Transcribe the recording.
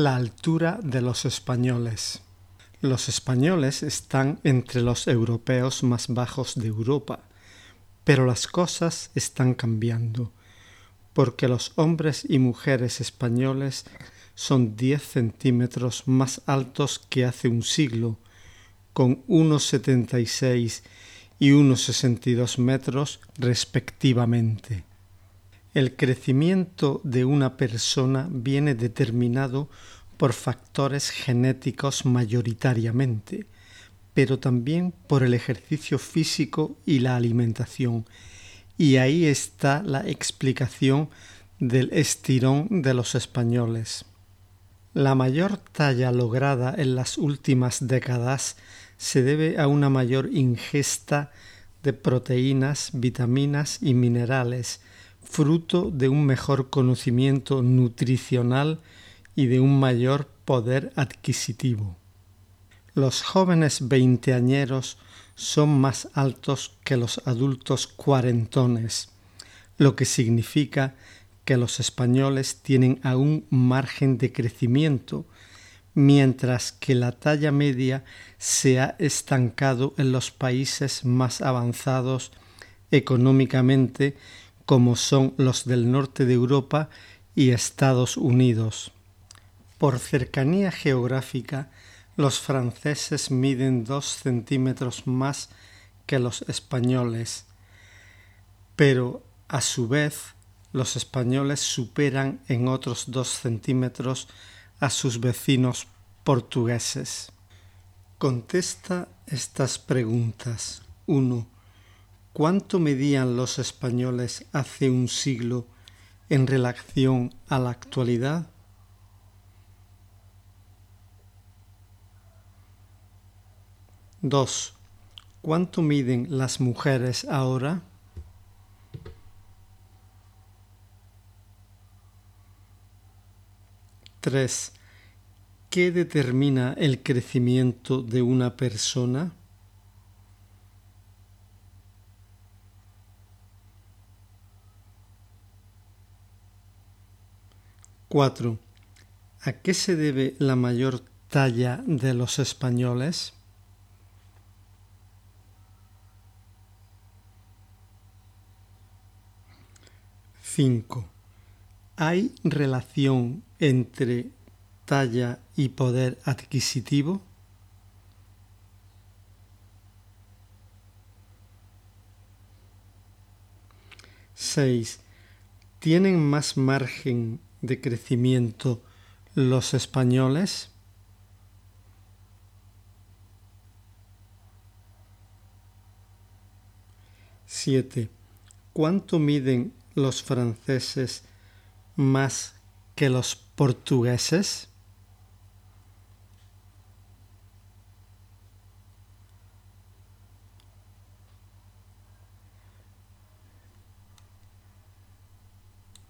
La altura de los españoles. Los españoles están entre los europeos más bajos de Europa, pero las cosas están cambiando, porque los hombres y mujeres españoles son 10 centímetros más altos que hace un siglo, con 1,76 y 1,62 metros respectivamente. El crecimiento de una persona viene determinado por factores genéticos mayoritariamente, pero también por el ejercicio físico y la alimentación, y ahí está la explicación del estirón de los españoles. La mayor talla lograda en las últimas décadas se debe a una mayor ingesta de proteínas, vitaminas y minerales, fruto de un mejor conocimiento nutricional y de un mayor poder adquisitivo. Los jóvenes veinteañeros son más altos que los adultos cuarentones, lo que significa que los españoles tienen aún margen de crecimiento, mientras que la talla media se ha estancado en los países más avanzados económicamente, como son los del norte de Europa y Estados Unidos. Por cercanía geográfica, los franceses miden 2 centímetros más que los españoles, pero a su vez los españoles superan en otros 2 centímetros a sus vecinos portugueses. Contesta estas preguntas. 1. ¿Cuánto medían los españoles hace un siglo en relación a la actualidad? 2. ¿Cuánto miden las mujeres ahora? 3. ¿Qué determina el crecimiento de una persona? 4. ¿A qué se debe la mayor talla de los españoles? 5. ¿Hay relación entre talla y poder adquisitivo? 6. ¿Tienen más margen de crecimiento los españoles? 7. ¿Cuánto miden los franceses más que los portugueses?